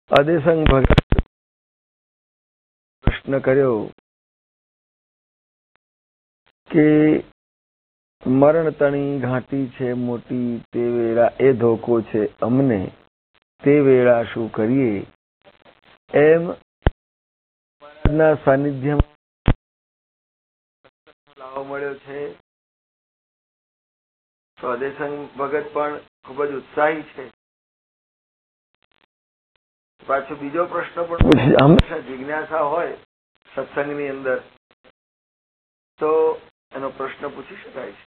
અદેસંગ ભગત પ્રશ્ન કર્યો કે મરણ તણી ઘાટી છે મોટી, તે વેળા એ ધોકો છે અમને, તે વેળા શું કરીએ? એમ મહારાજના સાનિધ્યમાં લાવો મળ્યો છે. તો અદેસંગ ભગત પણ ખૂબ જ ઉત્સાહી છે. પાછો બીજો પ્રશ્ન પણ પૂછે. હંમેશા જિજ્ઞાસા હોય સત્સંગની અંદર તો એનો પ્રશ્ન પૂછી શકાય છે.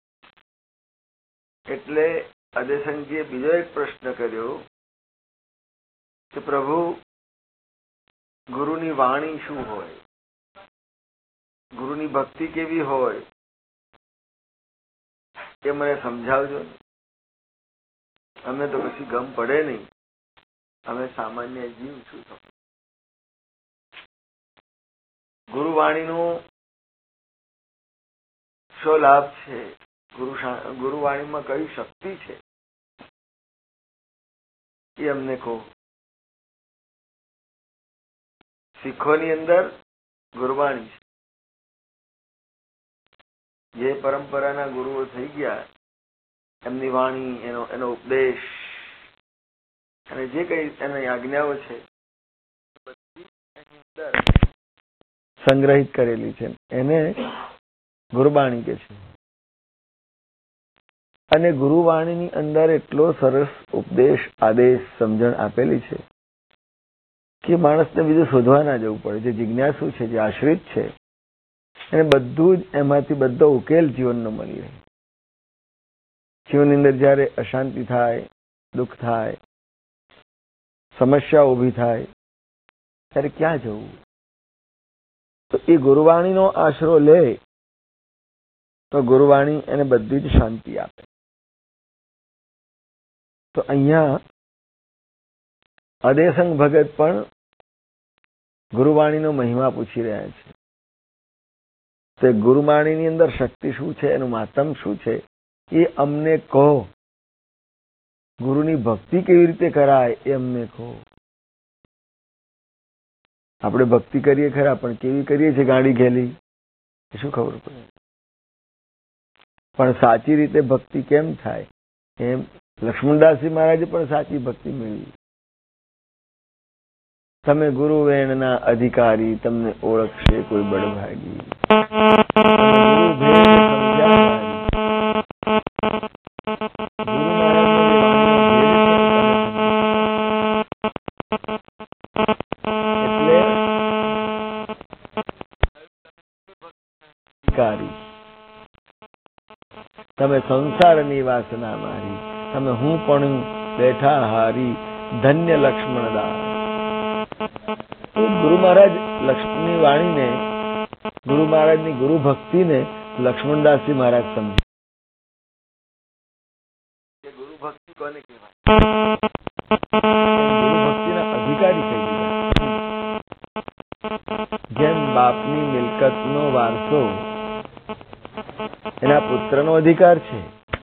એટલે અદેસંગજીએ બીજો એક પ્રશ્ન કર્યો કે પ્રભુ, ગુરુની વાણી શું હોય, ગુરુની ભક્તિ કેવી હોય એ મને સમજાવજો. અમને તો કશી ગમ પડે નહીં, અમે સામાન્ય જીવ છું. ગુરુવાણીનો શો લાભ છે? ગુરુવાણીમાં કઈ શક્તિ છે એ અમને કહો. શીખોની અંદર ગુરુવાણી છે. જે પરંપરાના ગુરુઓ થઈ ગયા એમની વાણી, એનો ઉપદેશ અને જે કઈ એની આજ્ઞાઓ છે બધી એની અંદર સંગ્રહિત કરેલી છે. એને ગુરુવાણી કે છે. અને ગુરુવાણીની અંદર એટલો સરસ ઉપદેશ, આદેશ, સમજણ આપેલી છે કે માણસને બીજું શોધવા ના જવું પડે. જે જિજ્ઞાસુ છે, જે આશ્રિત છે, એને બધું જ એમાંથી બધો ઉકેલ જીવનનો મળી રહે. જીવનની અંદર જયારે અશાંતિ થાય, દુઃખ થાય, સમસ્યા ઉભી થાય ત્યારે ક્યાં જવું? તો એ ગુરુવાણીનો આશરો લે તો ગુરુવાણી એને બધી જ શાંતિ આપે. તો અહીંયા અદેસંગ ભગત પણ ગુરુવાણીનો મહિમા પૂછી રહ્યા છે. તે ગુરુવાણીની અંદર શક્તિ શું છે, એનું માતમ શું છે એ અમને કહો. ગુરુની ભક્તિ કેવી રીતે કરાય એ અમને કહો. આપણે ભક્તિ કરીએ ખરા, પણ કેવી કરીએ છીએ ગાડી ઘેલી એ શું ખબર પડે? પણ સાચી રીતે ભક્તિ કેમ થાય એમ લક્ષ્મણદાસજી મહારાજે પણ સાચી ભક્તિ મેળવી. તમે ગુરુ વેણના અધિકારી, તમને ઓળખશે કોઈ બળભાગી. તમે સંસારની વાસના મારી, તમે હું પણ બેઠા હારી, ધન્ય લક્ષ્મણદાસ. ગુરુ મહારાજ લક્ષ્મણની વાણીને, ગુરુ મહારાજની ગુરુ ભક્તિને લક્ષ્મણદાસજી મહારાજ સમજે. ગુરુ ભક્તિ કોને કહેવાય? ગુરુ ભક્તિના અધિકારી થઈ ગયા. જેમ બાપની મિલકતનો વારસો એના પુત્રનો અધિકાર છે,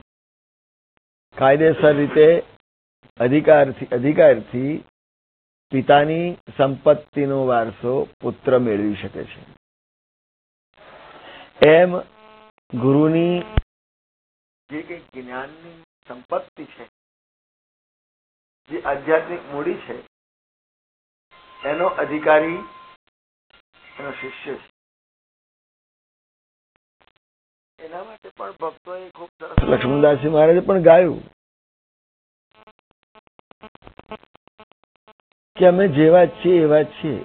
કાયદેસર રીતે અધિકારથી પિતાની સંપત્તિનો વારસો પુત્ર મેળવી શકે છે. એમ ગુરુની જે કઈ જ્ઞાનની સંપત્તિ છે, જે આધ્યાત્મિક મૂડી છે, એનો અધિકારી એનો શિષ્ય છે. એના માટે પણ ભક્તોએ ખૂબ સરસ લક્ષ્મણદાસજી મહારાજે પણ ગાયું કે અમે જેવા છીએ એવા છીએ,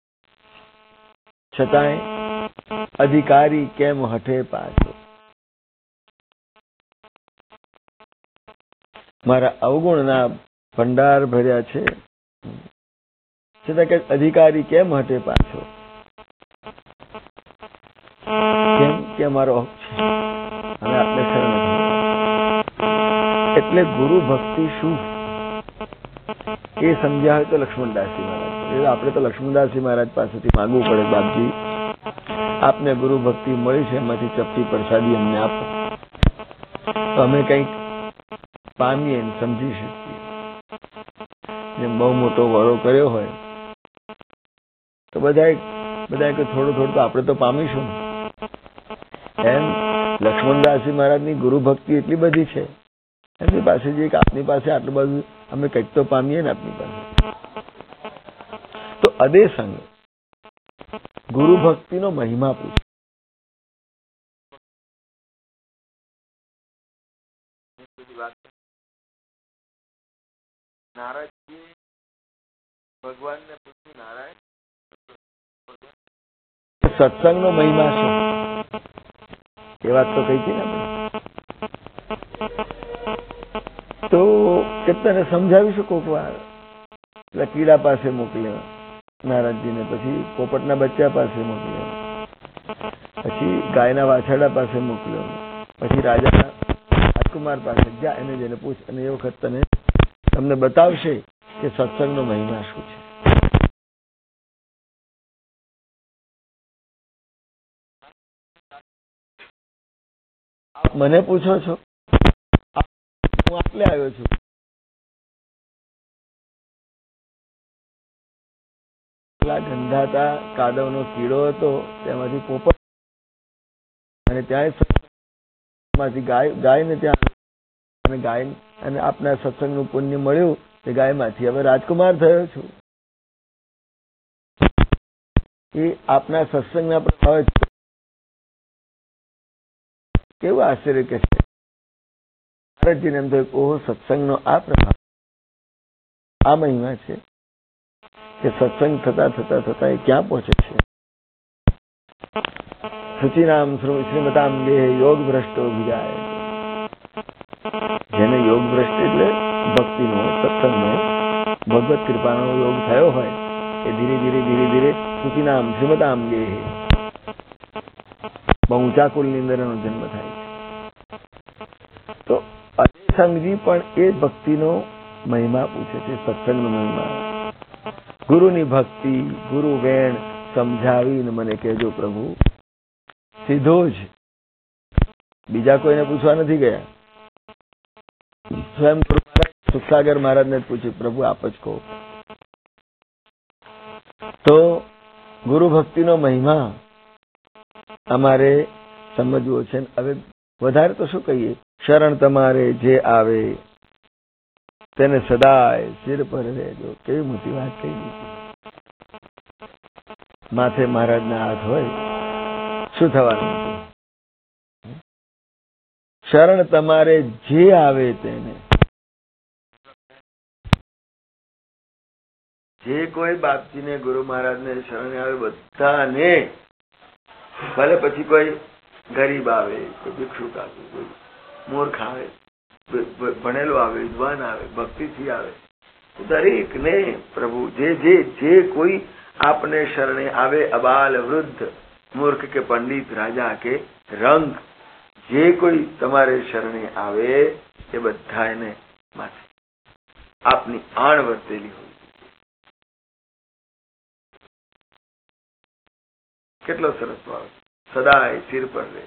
છતાંય અધિકારી કેમ હઠે પાછો. મારા અવગુણના ભંડાર ભર્યા છે, છતાં કે અધિકારી કેમ હટે પાછો? કેમ કે અમારો હક છે અને આપણે શરણ. એટલે ગુરુ ભક્તિ શું એ સમજ્યા હોય તો લક્ષ્મણદાસજી મહારાજ. આપણે તો લક્ષ્મણદાસજી મહારાજ પાસેથી માંગવું પડે, બાપજી આપને ગુરુ ભક્તિ મળી છે, એમાંથી ચપટી પ્રસાદી અમને આપો તો અમે કંઈક પામીએ સમજી શકીએ. જેમ બહુ મોટો વડો કર્યો હોય તો બધા કે થોડું થોડું તો આપણે તો પામીશું. એમ લક્ષ્મણદાસજી મહારાજની ગુરુ ભક્તિ એટલી બધી છે એમની પાસે જે આપની પાસે આટલું બધું અમે કંઈક તો પામીએ ને આપની પાસે. તો અદે સંગ ગુરુ ભક્તિનો મહિમા પૂછે. નારાયણજી ભગવાનને પૂછ્યું, નારાયણ સત્સંગનો મહિમા છે એ વાત તો કઈ છે ને તો કે તને સમજાવીશું કોક વાર. એટલે કીડા પાસે મોકલ્યો નારદજીને, પછી પોપટના બચ્ચા પાસે મોકલ્યો, પછી ગાયના વાછરડા પાસે મોકલ્યો, પછી રાજાના રાજકુમાર પાસે જા, એને જઈને પૂછ અને એ વખત તમને બતાવશે કે સત્સંગનો મહિમા શું છે. આપ મને પૂછો છો, હું આટલે આવ્યો છું. ગંધાતા કાદવનો કીડો હતો, તેમાંથી પોપટ અને ત્યાંથી ગાયને ત્યાં અને ગાય અને આપના સત્સંગનું પુણ્ય મળ્યું તે ગાયમાંથી હવે રાજકુમાર થયો છું. એ આપના સત્સંગના પ્રભાવે કેવું આશ્ચર્ય કે છે. નારદજીને એમ થયું ઓહો, સત્સંગનો આ પ્રભાવ, આ મહિમા છે કે સત્સંગ થતા થતા થતા એ ક્યાં પહોંચે છે. સચિનામ શ્રીમતાંગે યોગ ભ્રષ્ટો ભુજાય. જેને યોગ ભ્રષ્ટ એટલે ભક્તિનો, સત્સંગનો, ભગવત કૃપાનો યોગ થયો હોય એ ધીરે ધીરે ધીરે ધીરે સચિનામ શ્રીમતાંગે બહુ ઊંચા કુલની અંદર એનો જન્મ થાય છે. તો અસંગજી પણ એ ભક્તિનો મહિમા પૂછે છે, સત્સંગનો મહિમા. ગુરુની ભક્તિ, ગુરુ વેણ સમજાવીને મને કહેજો પ્રભુ. સીધો જ, બીજા કોઈને પૂછવા નથી ગયા. સ્વયં ગુરુ મહારાજ સુખસાગર મહારાજને જ પૂછ્યું, પ્રભુ આપ જ કહો. તો ગુરુ ભક્તિનો મહિમા અમારે સમજવો છે. હવે વધારે તો શું કહીએ, શરણ તમારે જે આવે તેને સદાય સિર પર રહેજો. કેવી મોટી વાત કહી દીધી. માથે મહારાજના હાથ હોય શું થવાનું? શરણ તમારે જે આવે તેને, જે કોઈ બાપજીને ગુરુ મહારાજને શરણ આવે બધાને, ભલે પછી કોઈ ગરીબ આવે, કોઈ ભિક્ષુક આવે, કોઈ મૂર્ખ આવે, ભણેલો આવે, વિદ્વાન આવે, ભક્તિથી આવે, દરેકને પ્રભુ જે જે જે કોઈ આપને શરણે આવે, અબાલ વૃદ્ધ, મૂર્ખ કે પંડિત, રાજા કે રંગ, જે કોઈ તમારે શરણે આવે એ બધા એને માથે આપની આણ વર્તેલી હોય. કેટલો સરસ ભાવ, સદાય સિર પર રહે.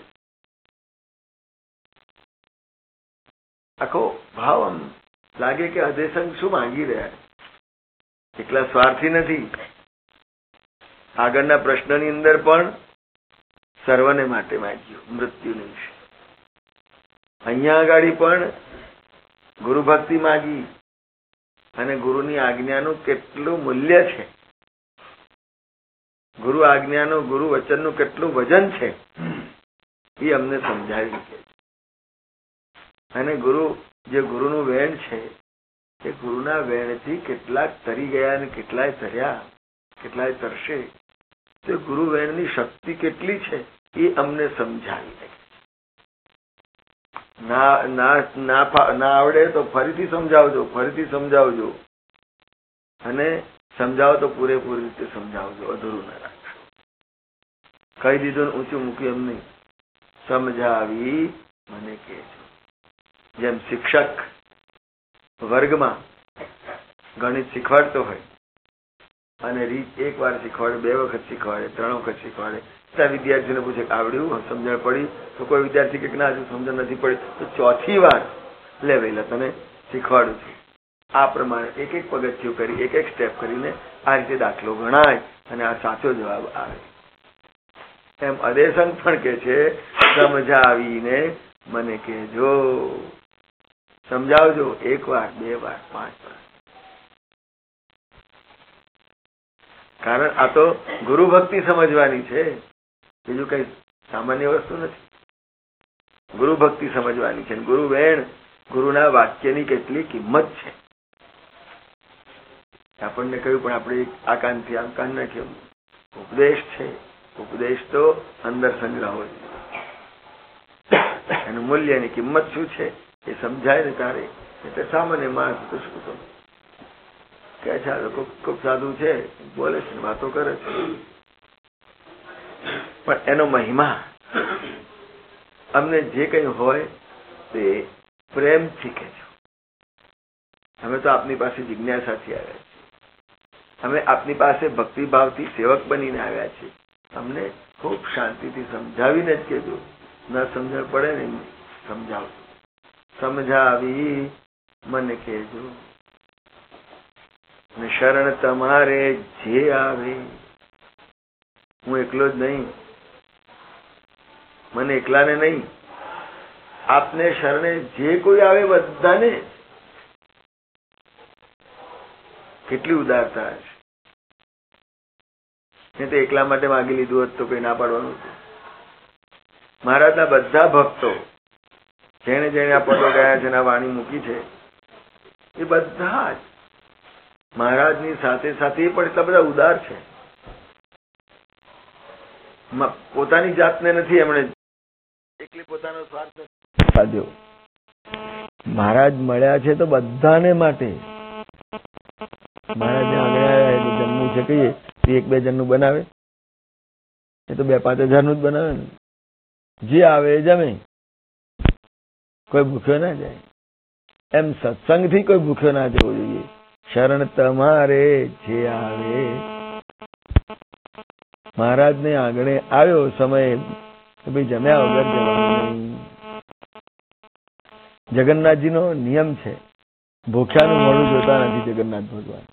આખો ભાવ આમ લાગે કે અધેસંગ શું માંગી રહ્યા, એકલા સ્વાર્થી નથી. આગળના પ્રશ્નની અંદર પણ સર્વને માટે માંગ્યું, મૃત્યુને વિશે. અહીંયા આગળ પણ ગુરુ ભક્તિ માગી અને ગુરુની આજ્ઞાનું કેટલું મૂલ્ય છે, ગુરુ આજ્ઞાનું, ગુરુ વચનનું કેટલું વજન છે એ અમને સમજાવી છે. અને ગુરુ જે ગુરુનું વેણ છે એ ગુરુના વેણથી કેટલાક તરી ગયા અને કેટલાય તર્યા, કેટલાય તરશે. તો ગુરુ વેણની શક્તિ કેટલી છે એ અમને સમજાવી. ના આવડે તો ફરીથી સમજાવજો, ફરીથી સમજાવજો, અને સમજાવો તો પૂરેપૂરી રીતે સમજાવજો, અધૂરું ના રાખશો. કહી દીધું ને ઊંચું મૂક્યું એમ નહીં, સમજાવી મને કહેજો. જેમ શિક્ષક વર્ગમાં ગણિત શીખવાડતો હોય અને રીત એક વાર શીખવાડે, બે વખત શીખવાડે, 3 વખત શીખવાડે, ત્યાં વિદ્યાર્થીને પૂછે આવડ્યું, સમજણ પડી? તો કોઈ વિદ્યાર્થી કે ના હજુ સમજણ નથી પડી, તો 4થી વાર લે વહેલા તને શીખવાડું છું. આ પ્રમાણે એક એક પગથિયું કરી, એક એક સ્ટેપ કરીને આ રીતે દાખલો ગણાય અને આ સાચો જવાબ આવે. એમ અદેસંગ પણ કે છે, સમજાવીને મને કહેજો, સમજાવજો 1 વાર 2 વાર 5 વાર. કારણ આ તો ગુરુ ભક્તિ સમજવાની છે, બીજું કઈ સામાન્ય વસ્તુ નથી. ગુરુ ભક્તિ સમજવાની છે. ગુરુ વેણ, ગુરુના વાક્યની કેટલી કિંમત છે. આપણને કહ્યું પણ આપણે આ કાનથી આમ કાન નાખ્યું. ઉપદેશ છે, ઉપદેશ તો અંદર સંગ્રહ હોય. એનું મૂલ્ય, એની કિંમત શું છે એ સમજાય ને તારે. એટલે સામાન્ય માણસ તો શું તો કે છે, ખૂબ સાધુ છે, બોલે છે, વાતો કરે છે, પણ એનો મહિમા અમને જે કઈ હોય તે પ્રેમથી કહેજો. અમે તો આપની પાસે જિજ્ઞાસાથી આવ્યા છીએ, અમે આપની પાસે ભક્તિભાવથી સેવક બનીને આવ્યા છીએ. અમને ખૂબ શાંતિથી સમજાવીને જ કહેજો. ન સમજણ પડે ને સમજાવજો. સમજાવી મને કહેજો. ને શરણ તમારે જે આવે, હું એકલો જ નહીં, મને એકલાને નહીં, આપને શરણે જે કોઈ આવે બધાને. કેટલી ઉદારતા છે. ને તે એકલા માટે માગી લીધું હોત તો કોઈ ના પાડવાનું હતું. મહારાજના બધા ભક્તો જેને જેને આ પદો ગયા છે, આ વાણી મૂકી છે, એ બધા જ મહારાજની સાથે સાથે પણ એટલા બધા ઉદાર છે. પોતાની જાતને નથી એમણે એકલી પોતાનો સ્વાર્થ સાધ્યો. મહારાજ મળ્યા છે તો બધાને માટે. મહારાજને આગળ જમવું છે કહીએ તો 1-2 જણનું બનાવે, એ તો 2-5 હજારનું જ બનાવે ને. જે આવે એ જમે, કોઈ ભૂખ્યો ના જાય. એમ સત્સંગથી કોઈ ભૂખ્યો ના જવો જોઈએ. શરણ તમારે જે આવે. મહારાજને આંગણે આવ્યો સમય કે ભાઈ જમ્યા વગર જવાનું નહીં. જગન્નાથજીનો નિયમ છે, ભૂખ્યાનું મોઢું જોતા નથી જગન્નાથ ભગવાન.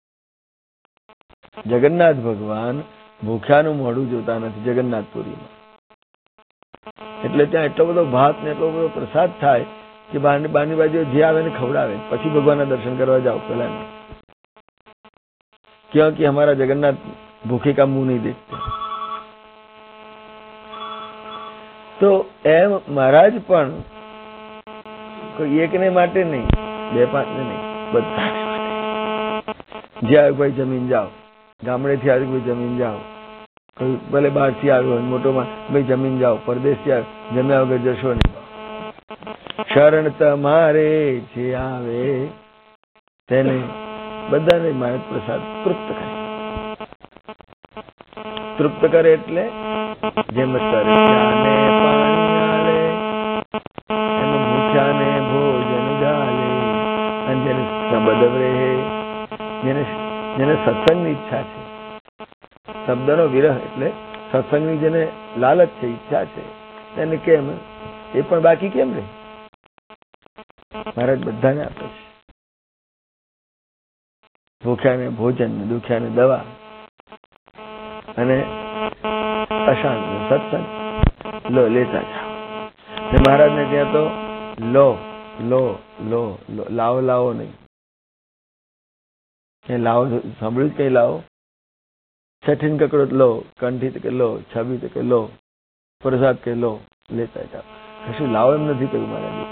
જગન્નાથ ભગવાન ભૂખ્યાનું મોઢું જોતા નથી જગન્નાથપુરીમાં. એટલે ત્યાં એટલો બધો ભાત ને એટલો બધો પ્રસાદ થાય કે બારની બાજુ જે આવે ને ખવડાવે, પછી ભગવાનના દર્શન કરવા જાઓ. પેલા ક્યોંકि હમારા જગન્નાથ ભૂખે કા મુંહ નહીં દેખતે. તો એમ મહારાજ પણ કોઈ એકને માટે નહીં, 2-5 ને નહીં, બધા જે આવ્યું ભાઈ જમીન જાઓ. ગામડેથી આવ્યું કોઈ જમીન જાઓ, કોઈ ભલે બહારથી આવ્યો હોય મોટોમાં ભાઈ જમીન જાઓ, પરદેશથી આવ્યો જમ્યા વગર જશો નહીં. શરણ તમારે જે આવે તેને બધાને મહારાજ પ્રસાદ તૃપ્ત કરે. તૃપ્ત કરે એટલે જેમ તરસ્યાને પાણી આલે, એમ ભૂખ્યાને ભોજન ગાલે. અને જેને શબ્દ રહે, જેને સત્સંગની ઈચ્છા છે, શબ્દનો વિરહ એટલે સત્સંગની જેને લાલચ છે, ઈચ્છા છે, તેને કેમ એ પણ બાકી કેમ રહે. મહારાજ બધાને આપે છે. ભૂખ્યાને ભોજન, દુખ્યાને દવા, અને અશાંત સત્સંગ લો લેતા જાઓ. મહારાજને ત્યાં તો લો લો લો લો, લાવો લાવો નહીં. એ લાવો સાંભળ્યું જ કઈ લાવો? છઠ્ઠીન કકડો લો, કંઠી કે લો, છબી કે લો, પ્રસાદ કે લો, લેતા જાઓ. કશું લાવો એમ નથી કહ્યું મહારાજે.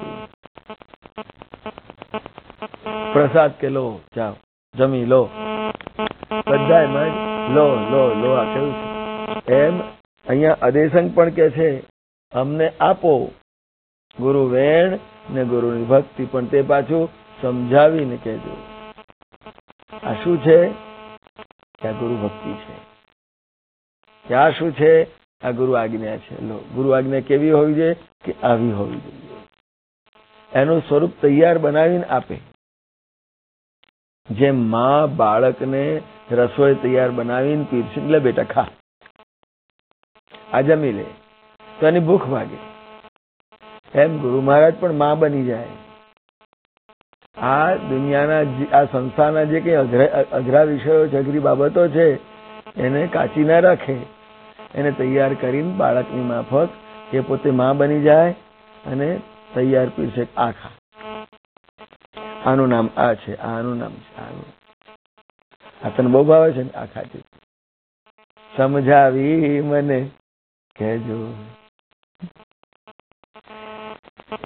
પ્રસાદ કે લો, જાઓ જમી લો. બધા એમાં લો લો લો આ કેવું છે. એમ અહીંયા અદેસંગ પણ કે છે અમને આપો ગુરુ વેણ ને ગુરુની ભક્તિ, પણ તે પાછું સમજાવીને કહેજો. આ શું છે? આ ગુરુ ભક્તિ છે. આ શું છે? આ ગુરુ આજ્ઞા છે. લો, ગુરુ આજ્ઞા કેવી હોવી જોઈએ? કે આવી હોવી જોઈએ. એનું સ્વરૂપ તૈયાર બનાવીને આપે. જેમ માં બાળકને રસોઈ તૈયાર બનાવીને પીરસી, લે બેટા ખા, આ જમી લે, તો એની ભૂખ ભાગે. એમ ગુરુ મહારાજ પણ માં બની જાય. આ દુનિયાના આ સંસારના જે કઈ અઘરા વિષયો છે, અઘરી બાબતો છે, એને કાચી ના રાખે, એને તૈયાર કરીને બાળકની માફક એ પોતે માં બની જાય અને તૈયાર પીરસે. આખા આનું નામ આ છે, આનું નામ છે, આનું. આ તને બહુ ભાવે છે ને? આ ખાતી સમજાવી મને કહેજો.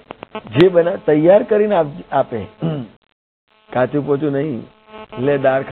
જે બના તૈયાર કરીને આપે, કાચું પોચું નહીં. લે દાળ